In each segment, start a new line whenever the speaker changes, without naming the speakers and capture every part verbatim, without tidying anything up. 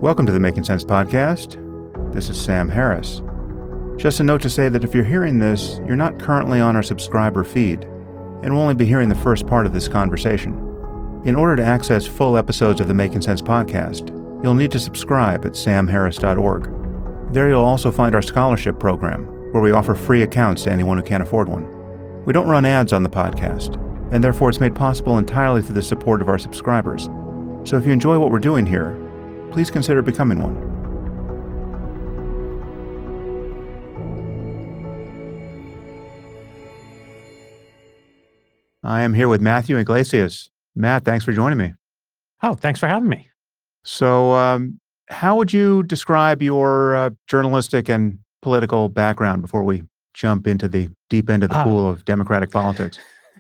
Welcome to the Making Sense podcast. This is Sam Harris. Just a note to say that if you're hearing this, you're not currently on our subscriber feed, and will only be hearing the first part of this conversation. In order to access full episodes of the Making Sense podcast, you'll need to subscribe at sam harris dot org. There you'll also find our scholarship program, where we offer free accounts to anyone who can't afford one. We don't run ads on the podcast, and therefore it's made possible entirely through the support of our subscribers. So if you enjoy what we're doing here, please consider becoming one. I am here with Matthew Yglesias. Matt, thanks for joining me.
Oh, thanks for having me.
So, um, how would you describe your uh, journalistic and political background before we jump into the deep end of the
Uh,
pool of Democratic politics?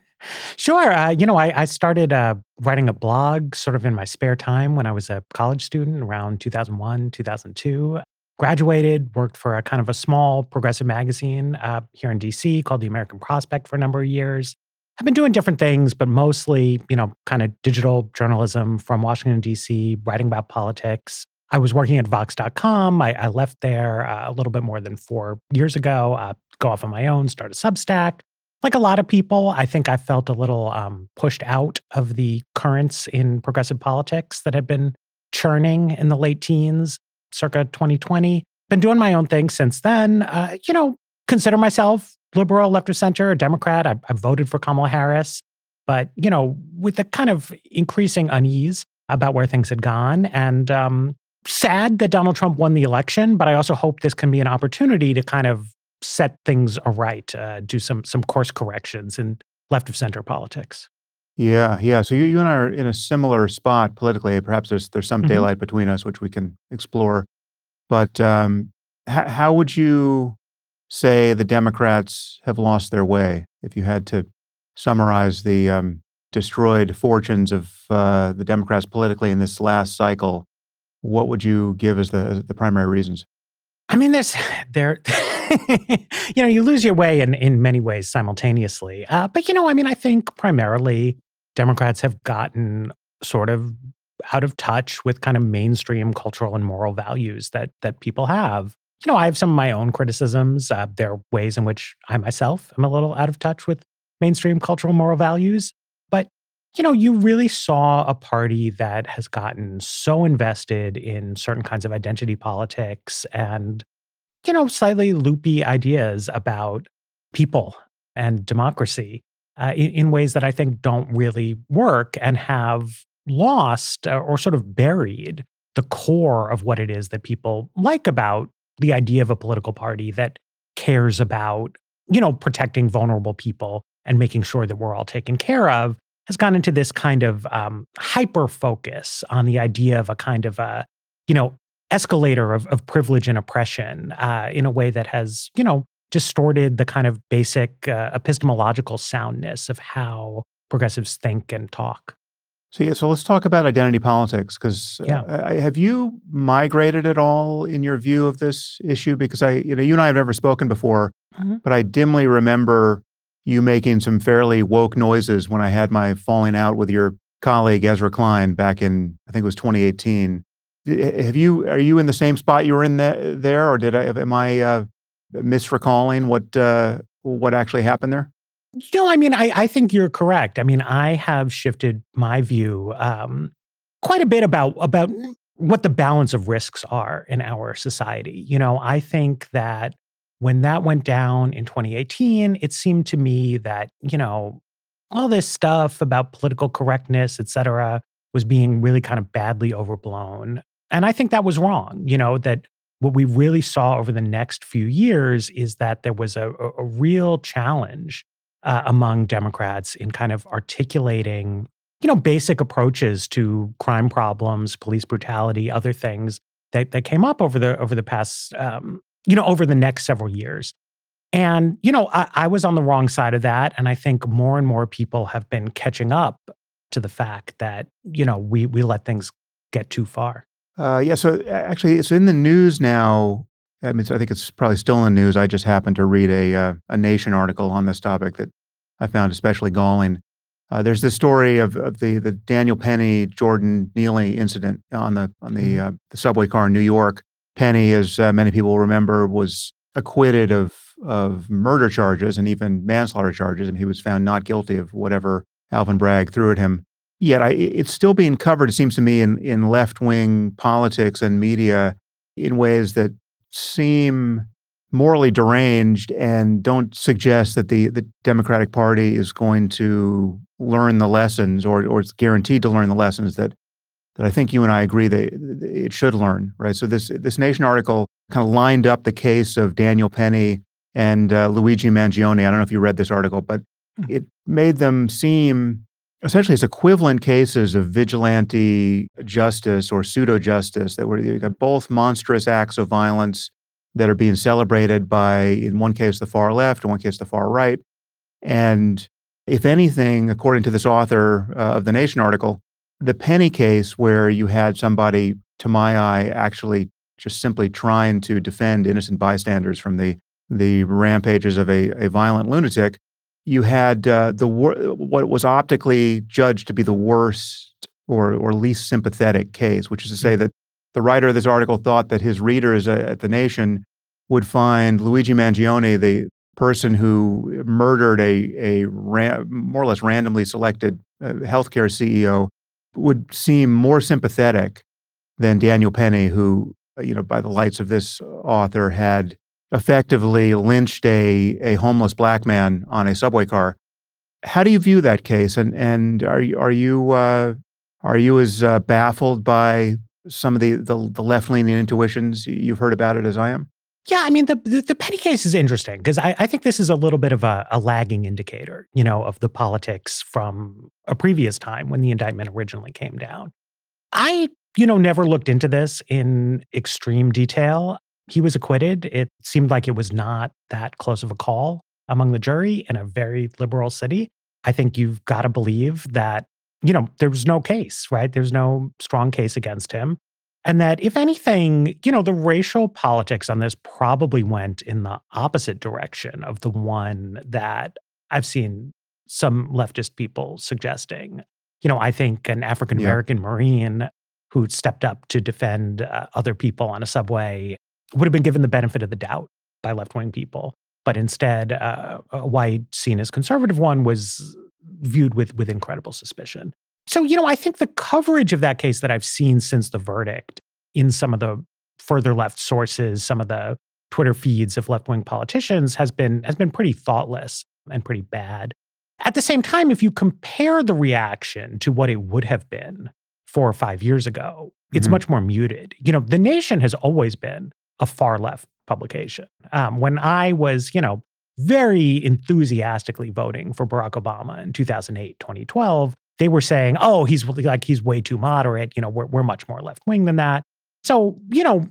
Sure. Uh, you know, I, I started uh, writing a blog sort of in my spare time when I was a college student around two thousand one, two thousand two. Graduated, worked for a kind of a small progressive magazine uh, here in D C called The American Prospect for a number of years. I've been doing different things, but mostly, you know, kind of digital journalism from Washington, D C, writing about politics. I was working at Vox dot com. I, I left there uh, a little bit more than four years ago, uh, go off on my own, start a Substack. Like a lot of people, I think I felt a little um, pushed out of the currents in progressive politics that had been churning in the late teens, circa twenty twenty. Been doing my own thing since then. Uh, you know, consider myself liberal, left of center, a Democrat. I, I voted for Kamala Harris, but you know, with a kind of increasing unease about where things had gone, and um, sad that Donald Trump won the election. But I also hope this can be an opportunity to kind of set things aright, uh, do some some course corrections in left of center politics.
Yeah, yeah. So you, you and I are in a similar spot politically. Perhaps there's there's some
hmm
daylight between us, which we can explore. But um, h- how would you say the Democrats have lost their way? If you had to summarize the um, destroyed fortunes of uh, the Democrats politically in this last cycle, what would you give as the as the primary reasons?
I mean, there's there, you know, you lose your way in in many ways simultaneously. Uh, but you know, I mean, I think primarily Democrats have gotten sort of out of touch with kind of mainstream cultural and moral values that that people have. You know, I have some of my own criticisms. Uh, there are ways in which I myself am a little out of touch with mainstream cultural moral values. But, you know, you really saw a party that has gotten so invested in certain kinds of identity politics and, you know, slightly loopy ideas about people and democracy uh, in, in ways that I think don't really work and have lost uh, or sort of buried the core of what it is that people like about the idea of a political party that cares about, you know, protecting vulnerable people and making sure that we're all taken care of, has gone into this kind of um, hyper focus on the idea of a kind of a, you know, escalator of, of privilege and oppression uh, in a way that has, you know, distorted the kind of basic uh, epistemological soundness of how progressives think and talk.
So yeah, so let's talk about identity politics, because
Yeah.
uh, have you migrated at all in your view of this issue? Because I, you know, you and I have never spoken before,
Mhm.
but I dimly remember you making some fairly woke noises when I had my falling out with your colleague Ezra Klein back in, I think it was twenty eighteen. D- Have you, are you in the same spot you were in the, there, or did I, am I uh, misrecalling what uh, what actually happened there?
No, I mean, I, I think you're correct. I mean, I have shifted my view um, quite a bit about about what the balance of risks are in our society. You know, I think that when that went down in twenty eighteen, it seemed to me that, you know, all this stuff about political correctness, et cetera, was being really kind of badly overblown. And I think that was wrong. You know, that what we really saw over the next few years is that there was a, a, a real challenge uh, among Democrats in kind of articulating, you know, basic approaches to crime problems, police brutality, other things that that came up over the over the past, um, you know, over the next several years. And you know, I, I was on the wrong side of that, and I think more and more people have been catching up to the fact that you know we we let things get too far.
Uh, yeah, so a- actually, it's in the news now. I mean, so I think it's probably still in the news. I just happened to read a uh, a Nation article on this topic that I found especially galling. Uh, there's this story of, of the the Daniel Penny Jordan Neely incident on the on the,
Mhm.
uh, the subway car in New York. Penny, as uh, many people remember, was acquitted of of murder charges and even manslaughter charges, and he was found not guilty of whatever Alvin Bragg threw at him. Yet, I, it's still being covered. It seems to me in in left wing politics and media in ways that seem morally deranged and don't suggest that the the Democratic Party is going to learn the lessons or or it's guaranteed to learn the lessons that that I think you and I agree that it should learn, right? So this this Nation article kind of lined up the case of Daniel Penny and uh, Luigi Mangione. I don't know if you read this article, but
Mm.
it made them seem essentially as equivalent cases of vigilante justice or pseudo justice that were you got both monstrous acts of violence that are being celebrated by, in one case, the far left, in one case, the far right. And if anything, according to this author uh, of the Nation article, the Penny case, where you had somebody, to my eye, actually just simply trying to defend innocent bystanders from the the rampages of a, a violent lunatic, you had uh, the wor- what was optically judged to be the worst or or least sympathetic case, which is to say
Mhm.
that the writer of this article thought that his readers uh, at the Nation would find Luigi Mangione, the person who murdered a a ra- more or less randomly selected uh, healthcare C E O, would seem more sympathetic than Daniel Penny, who, uh, you know, by the lights of this author, had effectively lynched a a homeless black man on a subway car. How do you view that case? And and are you are you uh, are you as uh, baffled by some of the the, the left leaning intuitions you've heard about it as I am?
Yeah, I mean, the the, the Petty case is interesting because I, I think this is a little bit of a, a lagging indicator, you know, of the politics from a previous time when the indictment originally came down. I, you know, never looked into this in extreme detail. He was acquitted. It seemed like it was not that close of a call among the jury in a very liberal city. I think you've got to believe that, you know, there was no case, right? There's no strong case against him. And that if anything, you know, the racial politics on this probably went in the opposite direction of the one that I've seen some leftist people suggesting. You know, I think an African
Yeah.
American Marine who stepped up to defend uh, other people on a subway would have been given the benefit of the doubt by left wing people. But instead, uh, a white, seen as conservative one was viewed with, with incredible suspicion. So, you know, I think the coverage of that case that I've seen since the verdict in some of the further left sources, some of the Twitter feeds of left wing politicians has been has been pretty thoughtless and pretty bad. At the same time, if you compare the reaction to what it would have been four or five years ago, it's
Mhm.
much more muted. You know, The Nation has always been a far left publication. Um, when I was, you know, very enthusiastically voting for Barack Obama in two thousand eight, twenty twelve, they were saying, oh, he's like, he's way too moderate. You know, we're, we're much more left wing than that. So, you know,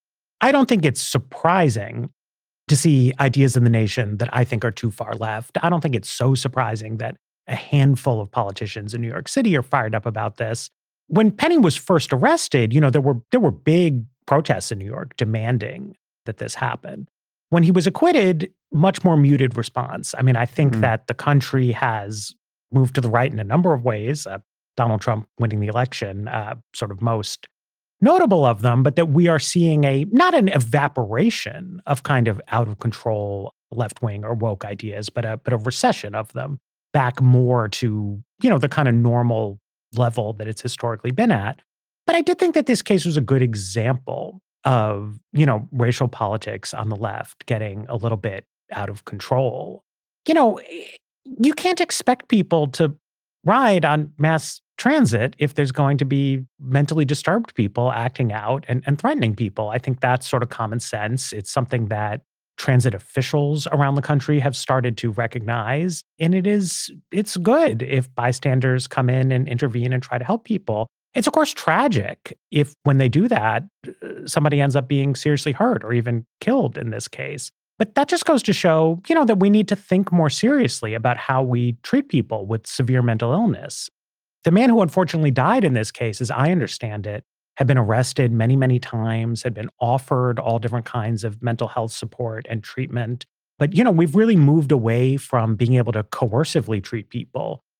I don't think it's surprising to see ideas in the nation that I think are too far left. I don't think it's so surprising that a handful of politicians in New York City are fired up about this. When Penny was first arrested, you know, there were there were big protests in New York demanding that this happen. When he was acquitted, much more muted response. I mean, I think
Mhm.
that the country has moved to the right in a number of ways. Uh, Donald Trump winning the election, uh, sort of most notable of them, but that we are seeing a not an evaporation of kind of out of control left wing or woke ideas, but a but a recession of them back more to, you know, the kind of normal level that it's historically been at. But I did think that this case was a good example of, you know, racial politics on the left getting a little bit out of control. You know, eh, you can't expect people to ride on mass transit if there's going to be mentally disturbed people acting out and, and threatening people. I think that's sort of common sense. It's something that transit officials around the country have started to recognize. And it is, it's good if bystanders come in and intervene and try to help people. It's of course tragic if when they do that, uh, somebody ends up being seriously hurt or even killed in this case. But that just goes to show, you know, that we need to think more seriously about how we treat people with severe mental illness. The man who unfortunately died in this case, as I understand it, had been arrested many, many times, had been offered all different kinds of mental health support and treatment. But, you know, we've really moved away from being able to coercively treat people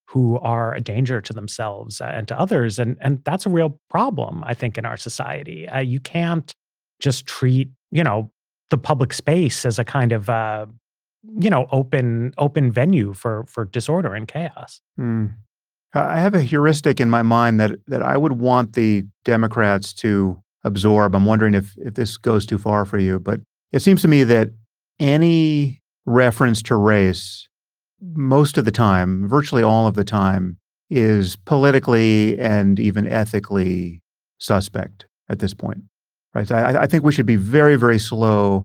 who are a danger to themselves and to others. And, and that's a real problem, I think, in our society. Uh, you can't just treat, you know, the public space as a kind of, uh, you know, open open venue for for disorder and chaos.
Hmm. I have a heuristic in my mind that that I would want the Democrats to absorb. I'm wondering if if this goes too far for you, but it seems to me that any reference to race, most of the time, virtually all of the time, is politically and even ethically suspect at this point, right? So I, I think we should be very, very slow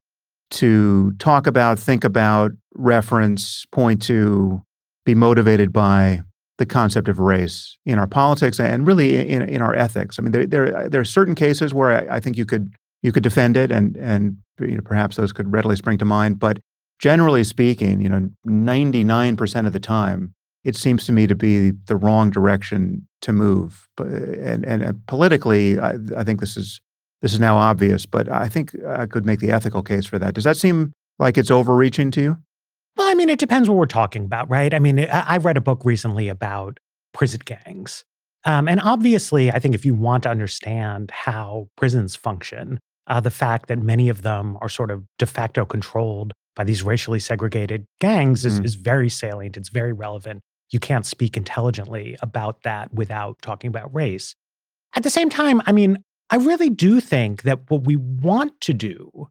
to talk about, think about, reference, point to, be motivated by the concept of race in our politics and really in, in our ethics. I mean, there there there are certain cases where I, I think you could you could defend it, and and you know, perhaps those could readily spring to mind. But generally speaking, you know, ninety-nine percent of the time, it seems to me to be the wrong direction to move. But and and uh, politically, I, I think this is this is now obvious. But I think I could make the ethical case for that. Does that seem like it's overreaching to you?
Well, I mean, it depends what we're talking about, right? I mean, I, I read a book recently about prison gangs. Um, and obviously, I think if you want to understand how prisons function, uh, the fact that many of them are sort of de facto controlled by these racially segregated gangs is,
Mm.
is very salient. It's very relevant. You can't speak intelligently about that without talking about race. At the same time, I mean, I really do think that what we want to do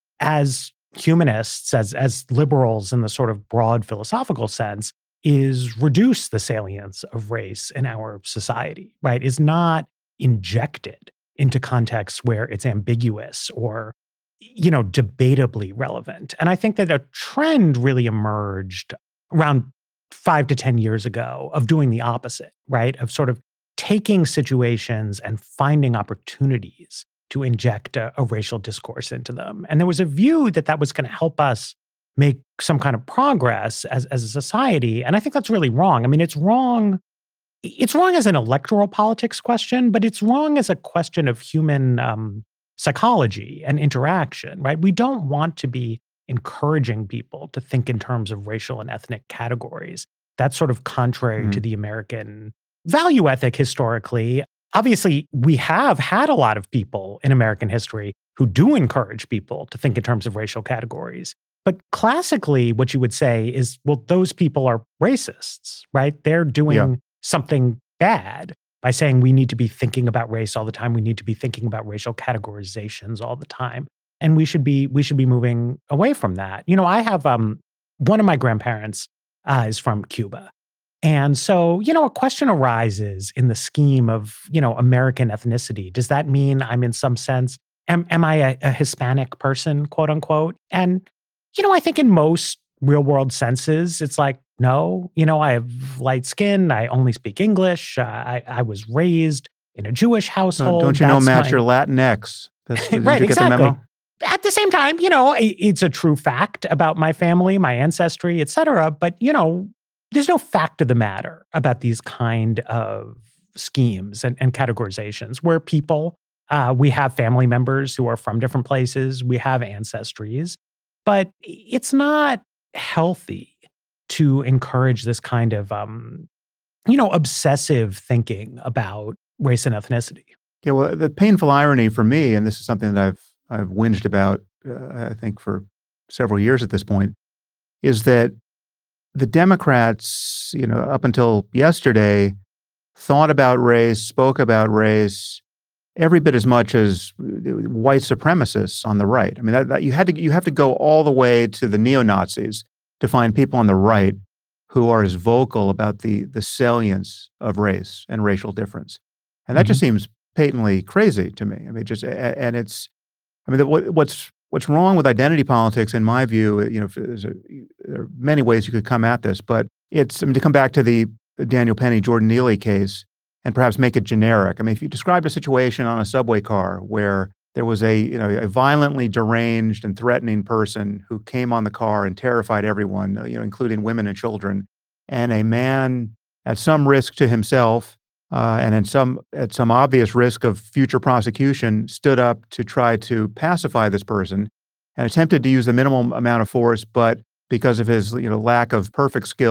as humanists, as as liberals in the sort of broad philosophical sense, is reduce the salience of race in our society, right? Is not injected into contexts where it's ambiguous or, you know, debatably relevant. And I think that a trend really emerged around five to ten years ago of doing the opposite, right? Of sort of taking situations and finding opportunities to inject a, a racial discourse into them. And there was a view that that was going to help us make some kind of progress as, as a society. And I think that's really wrong. I mean, it's wrong. It's wrong as an electoral politics question, but it's wrong as a question of human um, psychology and interaction, right? We don't want to be encouraging people to think in terms of racial and ethnic categories. That's sort of contrary to
Mm.
the American value ethic historically. Obviously, we have had a lot of people in American history who do encourage people to think in terms of racial categories. But classically, what you would say is, well, those people are racists, right? They're
Yeah.
doing something bad by saying we need to be thinking about race all the time. We need to be thinking about racial categorizations all the time. And we should be we should be moving away from that. You know, I have um one of my grandparents uh, is from Cuba. And so, you know, a question arises in the scheme of, you know, American ethnicity. Does that mean I'm in some sense, am, am I a, a Hispanic person, quote unquote? And, you know, I think in most real world senses, it's like, no, you know, I have light skin. I only speak English. Uh, I, I was raised in a Jewish
Don't,
household.
don't you know,
That's
Matt,
my-
you're Latinx. That's, did
right,
you get the
exactly.
memo?
At the same time, you know, i- it's a true fact about my family, my ancestry, et cetera. But, you know, there's no fact of the matter about these kind of schemes and, and categorizations where people, uh, we have family members who are from different places, we have ancestries, but it's not healthy to encourage this kind of, um, you know, obsessive thinking about race and ethnicity.
Yeah, well, the painful irony for me, and this is something that I've I've whinged about, uh, I think for several years at this point, is that the Democrats, you know, up until yesterday, thought about race, spoke about race, every bit as much as white supremacists on the right. I mean, that, that you had to you have to go all the way to the neo-Nazis to find people on the right who are as vocal about the the salience of race and racial difference, and that just seems patently crazy to me. I mean, just a- and it's, I mean, the, what, what's what's wrong with identity politics, in my view, you know, there's a, there are many ways you could come at this, but it's, I mean, to come back to the Daniel Penny, Jordan Neely case, and perhaps make it generic. I mean, if you described a situation on a subway car where there was a, you know, a violently deranged and threatening person who came on the car and terrified everyone, you know, including women and children, and a man at some risk to himself uh, and in some at some obvious risk of future prosecution stood up to try to pacify this person and attempted to use the minimum amount of force, but because of his, you know, lack of perfect skill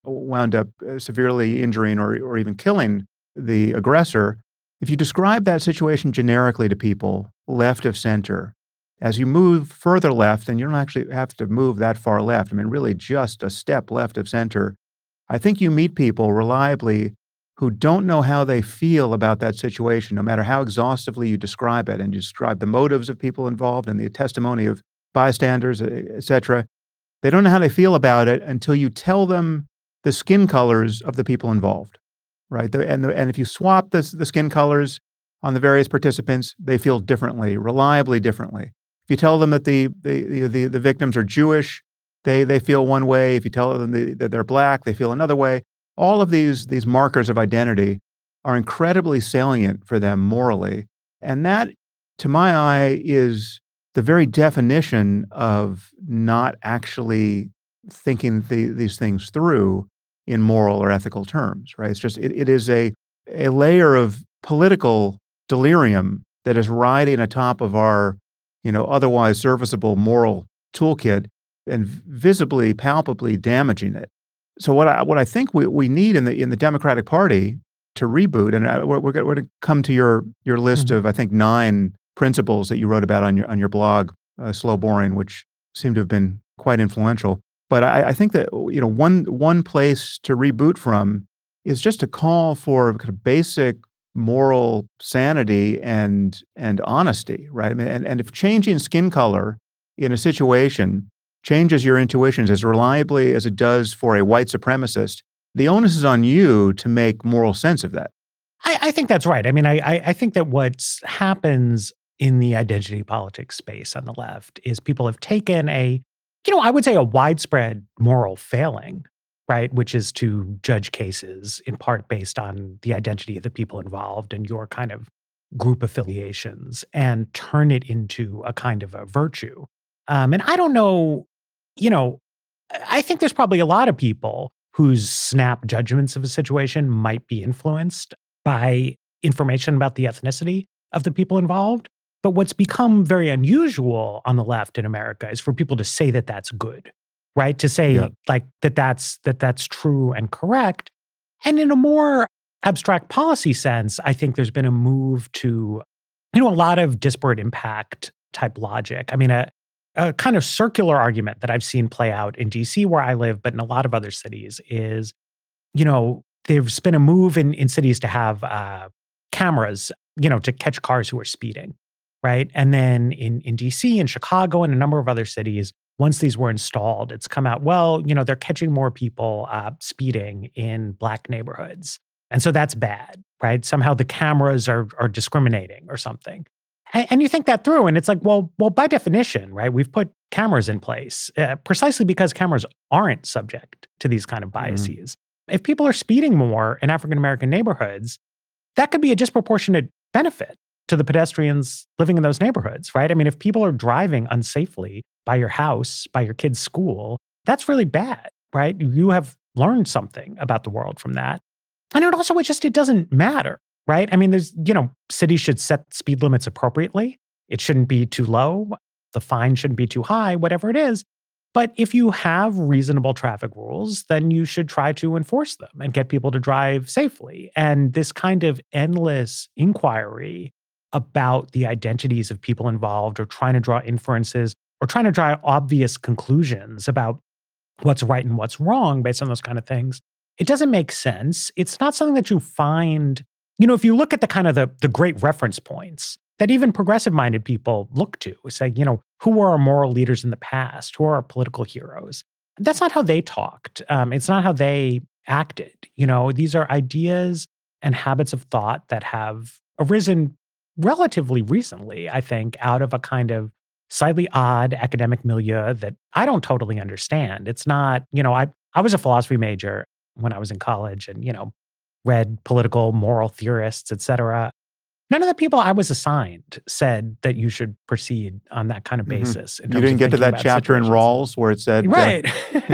wound up uh, severely injuring or, or even killing the aggressor, if you describe that situation generically to people, left of center, as you move further left, and you don't actually have to move that far left, I mean, really just a step left of center, I think you meet people reliably who don't know how they feel about that situation, no matter how exhaustively you describe it, and you describe the motives of people involved and the testimony of bystanders, et cetera. They don't know how they feel about it until you tell them the skin colors of the people involved, right? The, and, the, and if you swap the, the skin colors on the various participants, they feel differently, reliably differently. If you tell them that the the the, the victims are Jewish, they they feel one way. If you tell them the, that they're Black, they feel another way. All of these these markers of identity are incredibly salient for them morally, and that, to my eye, is the very definition of not actually thinking the, these things through in moral or ethical terms, right? It's just, it, it is a, a layer of political delirium that is riding atop of our, you know, otherwise serviceable moral toolkit and visibly, palpably damaging it. So what I what I think we, we need in the in the Democratic Party to reboot, and I, we're, we're going to come to your your list
Mhm.
of, I think, nine principles that you wrote about on your on your blog, uh, Slow Boring, which seem to have been quite influential. But I, I think that, you know, one one place to reboot from is just to call for kind of basic moral sanity and and honesty, right? I mean, and, and if changing skin color in a situation changes your intuitions as reliably as it does for a white supremacist, the onus is on you to make moral sense of that.
I, I think that's right. I mean, I, I I think that what happens in the identity politics space on the left is people have taken a, you know, I would say a widespread moral failing, right? Which is to judge cases in part based on the identity of the people involved and your kind of group affiliations, and turn it into a kind of a virtue. Um, and I don't know, you know, I think there's probably a lot of people whose snap judgments of a situation might be influenced by information about the ethnicity of the people involved. But what's become very unusual on the left in America is for people to say that that's good, right? To
Yeah.
say like that that's that that's true and correct. And in a more abstract policy sense, I think there's been a move to, you know, a lot of disparate impact type logic. I mean, a, a kind of circular argument that I've seen play out in D C where I live, but in a lot of other cities is, you know, there's been a move in, in cities to have uh, cameras, you know, to catch cars who are speeding, right? And then in, in D C and Chicago and a number of other cities, once these were installed, it's come out, well, you know, they're catching more people uh, speeding in Black neighborhoods. And so that's bad, right? Somehow the cameras are, are discriminating or something. And, and you think that through, and it's like, well, well, by definition, right? We've put cameras in place uh, precisely because cameras aren't subject to these kind of biases. If people are speeding more in African American neighborhoods, that could be a disproportionate benefit to the pedestrians living in those neighborhoods, right? I mean, if people are driving unsafely by your house, by your kid's school, that's really bad, right? You have learned something about the world from that. And it also, it just, it doesn't matter, right? I mean, there's, you know, cities should set speed limits appropriately. It shouldn't be too low. The fine shouldn't be too high, whatever it is. But if you have reasonable traffic rules, then you should try to enforce them and get people to drive safely. And this kind of endless inquiry about the identities of people involved, or trying to draw inferences, or trying to draw obvious conclusions about what's right and what's wrong based on those kind of things, it doesn't make sense. It's not something that you find, you know, if you look at the kind of the, the great reference points that even progressive-minded people look to, say, you know, who were our moral leaders in the past? Who are our political heroes? That's not how they talked. Um, it's not how they acted. You know, these are ideas and habits of thought that have arisen relatively recently, I think, out of a kind of slightly odd academic milieu that I don't totally understand. It's not, you know, I, I was a philosophy major when I was in college and, you know, read political, moral theorists, et cetera. None of the people I was assigned said that you should proceed on that kind of
Mhm.
basis. in
You
terms
didn't
of
get to
thinking
that
about
chapter in
situations.
Rawls where it said, uh,
Right.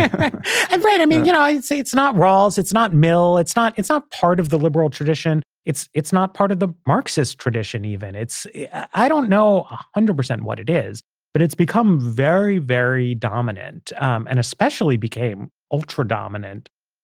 And right. I mean,
Yeah.
you know, I'd say it's not Rawls, it's not Mill, it's not it's not part of the liberal tradition. It's it's not part of the Marxist tradition even. It's I don't know one hundred percent what it is, but it's become very, very dominant, um, and especially became ultra dominant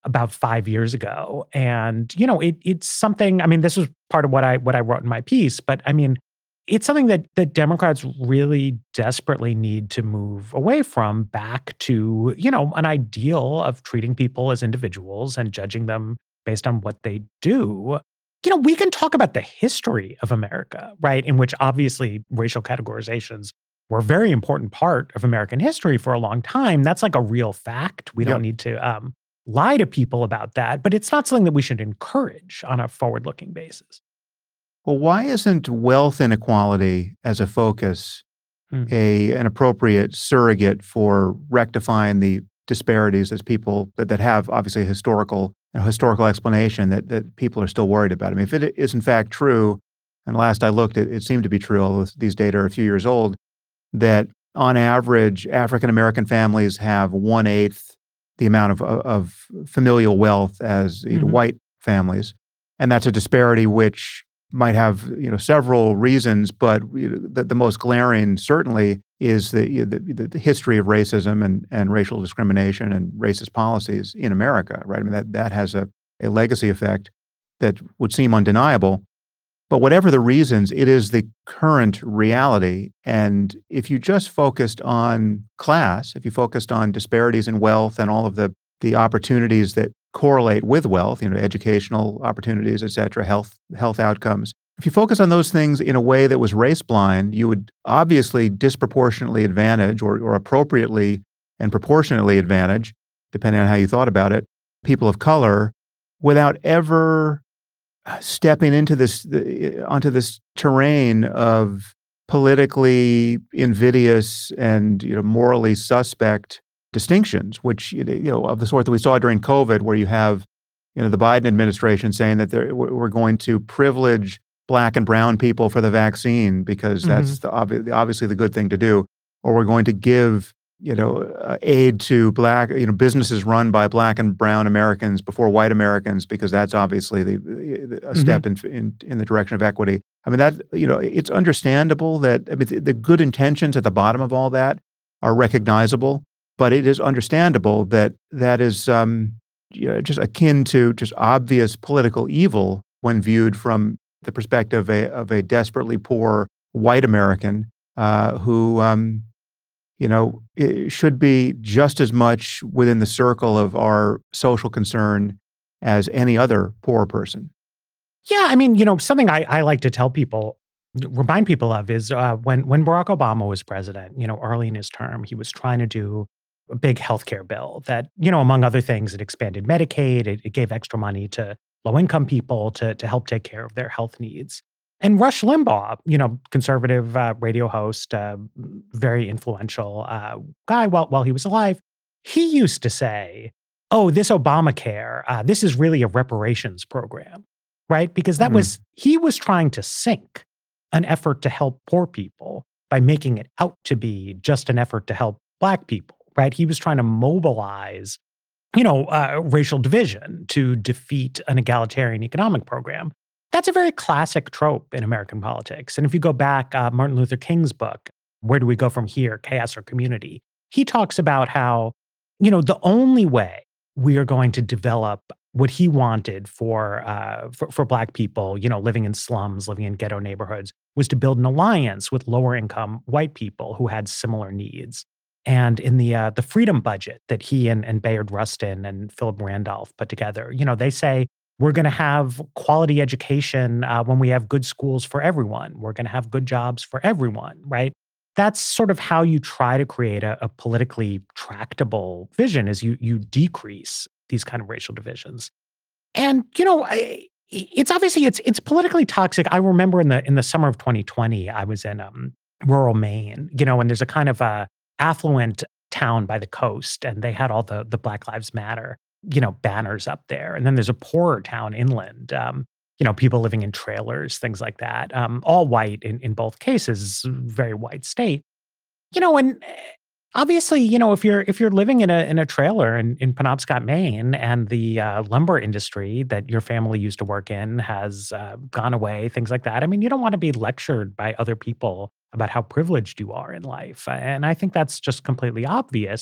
about five years ago. And, you know, it it's something, I mean, this was part of what I what I wrote in my piece, but I mean, it's something that that Democrats really desperately need to move away from back to, you know, an ideal of treating people as individuals and judging them based on what they do. You know, we can talk about the history of America, right? In which obviously racial categorizations were a very important part of American history for a long time. That's like a real fact. We don't
Yep.
need to um, lie to people about that, but it's not something that we should encourage on a forward looking basis.
Well, why isn't wealth inequality as a focus
Mm.
a an appropriate surrogate for rectifying the disparities as people that, that have obviously a historical a historical explanation that that people are still worried about? I mean, if it is in fact true, and last I looked, it, it seemed to be true, although these data are a few years old, that on average, African American families have one eighth the amount of, of familial wealth as you know,
Mhm.
white families, and that's a disparity which might have you know several reasons, but you know, the, the most glaring certainly is the, you know, the the history of racism and and racial discrimination and racist policies in America, right? I mean that that has a a legacy effect that would seem undeniable. But whatever the reasons, it is the current reality. And if you just focused on class, if you focused on disparities in wealth and all of the the opportunities that correlate with wealth, you know, educational opportunities, et cetera, health health outcomes. If you focus on those things in a way that was race blind, you would obviously disproportionately advantage or, or appropriately and proportionately advantage, depending on how you thought about it, people of color without ever stepping into this the, onto this terrain of politically invidious and you know morally suspect distinctions, which you know of the sort that we saw during COVID, where you have you know the Biden administration saying that they're, we're going to privilege black and brown people for the vaccine because that's
Mhm.
the obvi- obviously the good thing to do, or we're going to give you know uh, aid to black you know businesses run by black and brown Americans before white Americans because that's obviously the, the, a
Mhm.
step in, in in the direction of equity. I mean that you know it's understandable that I mean the, the good intentions at the bottom of all that are recognizable, but it is understandable that that is um, you know, just akin to just obvious political evil when viewed from the perspective of a, of a desperately poor white American uh, who um, you know, it should be just as much within the circle of our social concern as any other poor person.
Yeah, I mean, you know, something I, I like to tell people, remind people of is uh, when when Barack Obama was president, you know, early in his term, he was trying to do a big healthcare bill that, you know, among other things, it expanded Medicaid, it, it gave extra money to low income people to to help take care of their health needs. And Rush Limbaugh, you know, conservative uh, radio host, uh, very influential uh, guy while while he was alive, he used to say, "Oh, this Obamacare, uh, this is really a reparations program." Right? Because that
Mm,
was he was trying to sink an effort to help poor people by making it out to be just an effort to help black people, right? He was trying to mobilize, you know, uh, racial division to defeat an egalitarian economic program. That's a very classic trope in American politics. And if you go back, uh, Martin Luther King's book, Where Do We Go From Here? Chaos or Community? He talks about how, you know, the only way we are going to develop what he wanted for, uh, for for Black people, you know, living in slums, living in ghetto neighborhoods, was to build an alliance with lower income white people who had similar needs. And in the uh, the freedom budget that he and, and Bayard Rustin and Philip Randolph put together, you know, they say we're going to have quality education uh, when we have good schools for everyone. We're going to have good jobs for everyone, right? That's sort of how you try to create a, a politically tractable vision, is you you decrease these kind of racial divisions. And, you know, I it's obviously it's it's politically toxic. I remember in the in the summer of twenty twenty, I was in, um, rural Maine, you know, and there's a kind of a affluent town by the coast, and they had all the the Black Lives Matter, you know, banners up there. And then there's a poorer town inland, um, you know, people living in trailers, things like that, um, all white in in both cases, very white state. You know, and, eh, obviously, you know, if you're if you're living in a in a trailer in in Penobscot, Maine, and the, uh, lumber industry that your family used to work in has, uh, gone away, things like that, I mean, you don't wanna be lectured by other people about how privileged you are in life, and I think that's just completely obvious.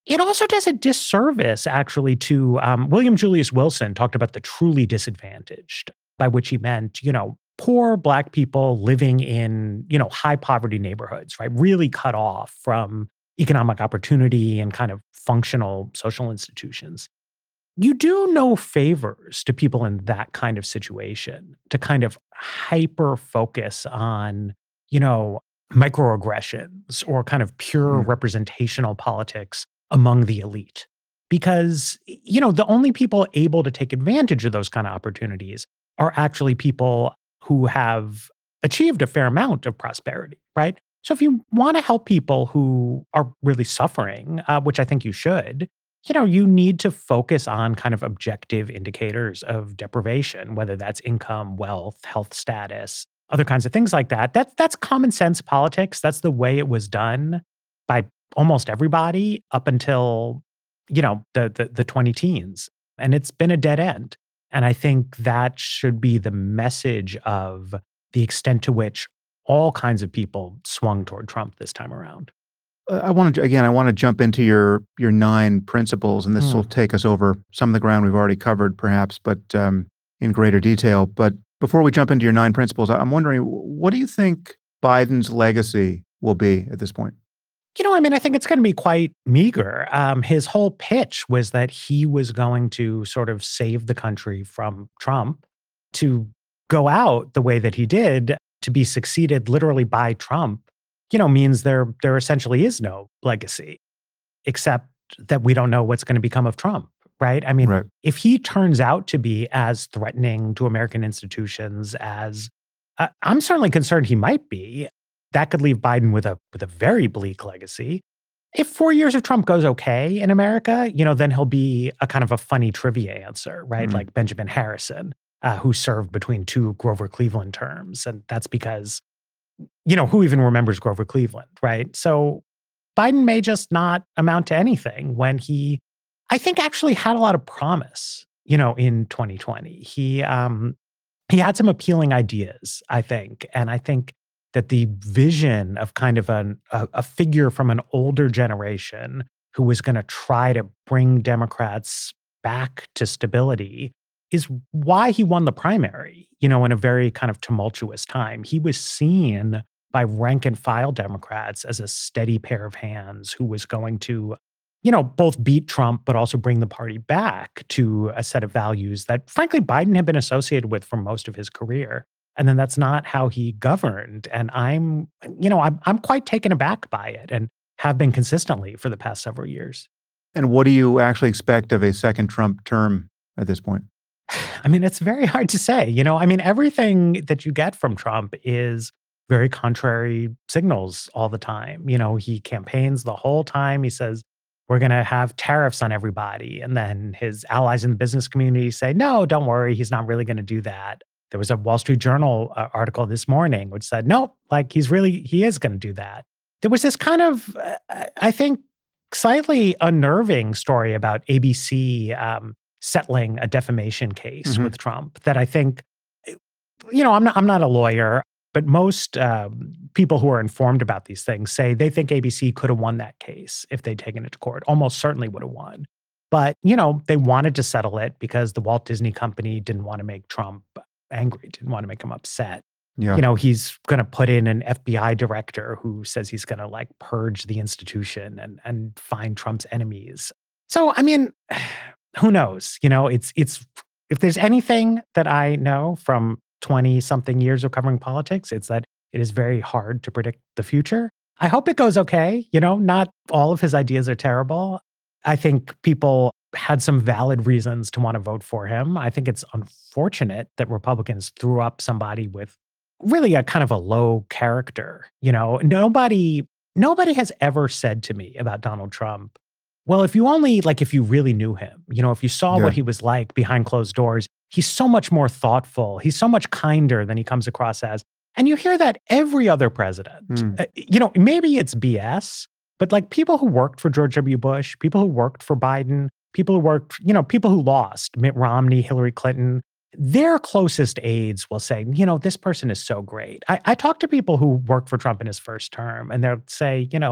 It also does a disservice, actually, to um, William Julius Wilson talked about the truly disadvantaged, by which he meant, you know, poor Black people living in, you know, high poverty neighborhoods, right? Really cut off from economic opportunity and kind of functional social institutions. You do no favors to people in that kind of situation to kind of hyper focus on, you know, microaggressions or kind of pure
Mm.
representational politics among the elite. Because, you know, the only people able to take advantage of those kind of opportunities are actually people who have achieved a fair amount of prosperity, right? So if you want to help people who are really suffering, uh, which I think you should, you know, you need to focus on kind of objective indicators of deprivation, whether that's income, wealth, health status, other kinds of things like that. That's that's common sense politics. That's the way it was done by almost everybody up until, you know, the the, the twenty teens. And it's been a dead end. And I think that should be the message of the extent to which all kinds of people swung toward Trump this time around.
Uh, I want to again. I want to jump into your your nine principles, and this will
Mm.
take us over some of the ground we've already covered, perhaps, but um, in greater detail. But before we jump into your nine principles, I- I'm wondering, what do you think Biden's legacy will be at this point?
You know, I mean, I think it's going to be quite meager. Um, his whole pitch was that he was going to sort of save the country from Trump. To go out the way that he did, to be succeeded literally by Trump, you know, means there there essentially is no legacy, except that we don't know what's going to become of Trump, right? I mean,
Right.
if he turns out to be as threatening to American institutions as uh, I'm certainly concerned he might be, that could leave Biden with a with a very bleak legacy. If four years of Trump goes okay in America, you know, then he'll be a kind of a funny trivia answer, right?
Mm.
Like Benjamin Harrison, uh, who served between two Grover Cleveland terms, and that's because, you know, who even remembers Grover Cleveland, right? So Biden may just not amount to anything when he, I think, actually had a lot of promise, you know, in twenty twenty. He um he had some appealing ideas, I think. And I think that the vision of kind of an, a, a figure from an older generation who was going to try to bring Democrats back to stability is why he won the primary, you know, in a very kind of tumultuous time. He was seen by rank and file Democrats as a steady pair of hands who was going to, you know, both beat Trump, but also bring the party back to a set of values that, frankly, Biden had been associated with for most of his career. And then that's not how he governed. And I'm, you know, I'm, I'm quite taken aback by it and have been consistently for the past several years.
And what do you actually expect of a second Trump term at this point?
I mean, it's very hard to say. You know, I mean, everything that you get from Trump is very contrary signals all the time. You know, he campaigns the whole time. He says, we're going to have tariffs on everybody. And then his allies in the business community say, no, don't worry. He's not really going to do that. There was a Wall Street Journal uh, article this morning which said, nope, like he's really, he is going to do that. There was this kind of, uh, I think, slightly unnerving story about A B C um, settling a defamation case
Mhm.
with Trump that I think, you know, I'm not, I'm not a lawyer, but most um, people who are informed about these things say they think A B C could have won that case if they'd taken it to court, almost certainly would have won. But, you know, they wanted to settle it because the Walt Disney Company didn't want to make Trump angry, didn't want to make him upset.
Yeah.
You know, he's going to put in an F B I director who says he's going to like purge the institution and and find Trump's enemies. So, I mean, who knows? You know, it's it's if there's anything that I know from twenty something years of covering politics, it's that it is very hard to predict the future. I hope it goes okay. You know, not all of his ideas are terrible. I think people had some valid reasons to want to vote for him. I think it's unfortunate that Republicans threw up somebody with really a kind of a low character. You know, nobody nobody has ever said to me about Donald Trump, well, if you only like if you really knew him, you know, if you saw
Yeah.
what he was like behind closed doors, he's so much more thoughtful. He's so much kinder than he comes across as. And you hear that every other president.
Mm.
Uh, you know, maybe it's B S, but like people who worked for George W. Bush, people who worked for Biden, people who worked, you know, people who lost, Mitt Romney, Hillary Clinton, their closest aides will say, you know, this person is so great. I, I talk to people who worked for Trump in his first term, and they'll say, you know,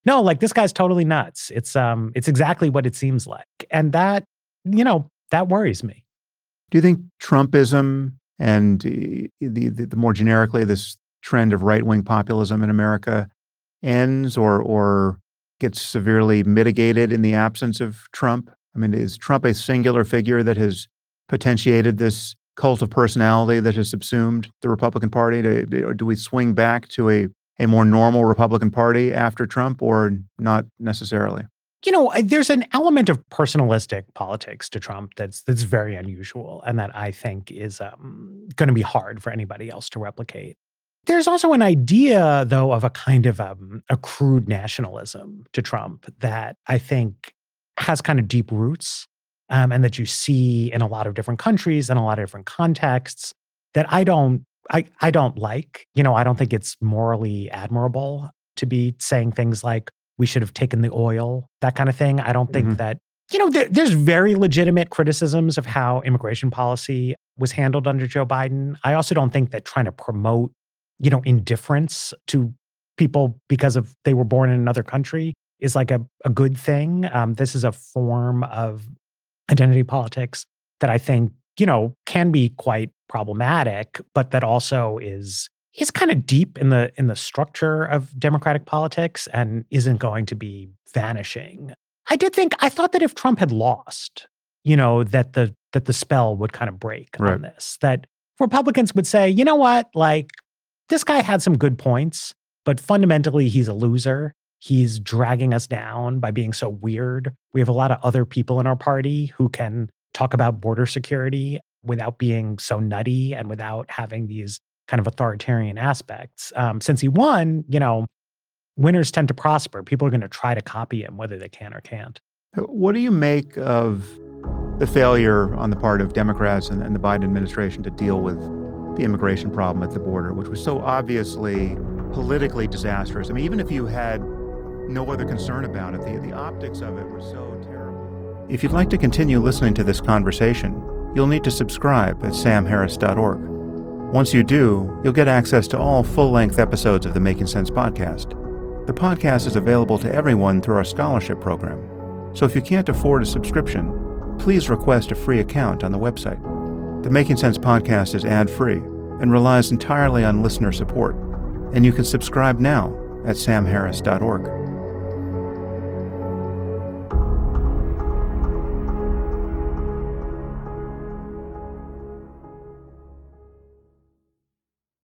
no, like this guy's totally nuts. It's um, it's exactly what it seems like, and that, you know, that worries me.
Do you think Trumpism and the, the, the more generically this trend of right-wing populism in America ends or or gets severely mitigated in the absence of Trump? I mean, is Trump a singular figure that has potentiated this cult of personality that has subsumed the Republican Party? Do, do we swing back to a, a more normal Republican Party after Trump, or not necessarily?
You know, there's an element of personalistic politics to Trump that's that's very unusual, and that I think is um, going to be hard for anybody else to replicate. There's also an idea, though, of a kind of um, a crude nationalism to Trump that I think has kind of deep roots, um, and that you see in a lot of different countries and a lot of different contexts that I don't, I, I don't like. You know, I don't think it's morally admirable to be saying things like we should have taken the oil, that kind of thing. I don't think
Mm-hmm.
that, you know, there, there's very legitimate criticisms of how immigration policy was handled under Joe Biden. I also don't think that trying to promote, you know, indifference to people because of they were born in another country is like a, a good thing. Um, this is a form of identity politics that I think, you know, can be quite problematic, but that also is is kind of deep in the in the structure of democratic politics and isn't going to be vanishing. I did think I thought that if Trump had lost, you know, that the that the spell would kind of break
Right.
on this. That Republicans would say, you know what, like this guy had some good points, but fundamentally he's a loser. He's dragging us down by being so weird. We have a lot of other people in our party who can talk about border security without being so nutty and without having these kind of authoritarian aspects. Um, since he won, you know, winners tend to prosper. People are going to try to copy him, whether they can or can't.
What do you make of the failure on the part of Democrats and, and the Biden administration to deal with the immigration problem at the border, which was so obviously politically disastrous? I mean, even if you had no other concern about it, the, the optics of it were so terrible. If you'd like to continue listening to this conversation, you'll need to subscribe at sam harris dot org. Once you do, you'll get access to all full-length episodes of the Making Sense podcast. The podcast is available to everyone through our scholarship program. So if you can't afford a subscription, please request a free account on the website. The Making Sense podcast is ad-free and relies entirely on listener support, and you can subscribe now at sam harris dot org.